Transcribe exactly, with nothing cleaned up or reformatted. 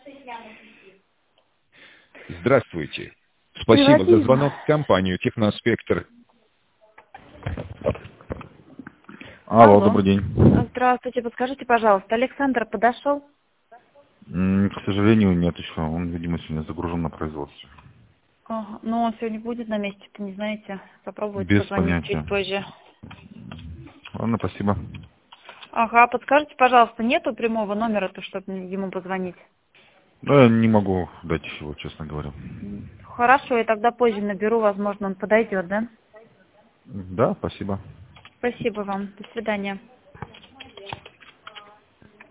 Здравствуйте. Спасибо за звонок в компанию Техноспектр. Алло, Алло. добрый день. Здравствуйте, подскажите, пожалуйста, Александр подошел? М, К сожалению, нет еще. Он, видимо, сегодня загружен на производстве. Ага. Ну, он сегодня будет на месте-то, не знаете. Попробуйте Без позвонить чуть понятия. позже. Ладно, спасибо. Ага, подскажите, пожалуйста, нету прямого номера-то, чтобы ему позвонить? Да, я не могу дать его, честно говоря. М, Хорошо, я тогда позже наберу, возможно, он подойдет, да? Да, спасибо. Спасибо вам. До свидания.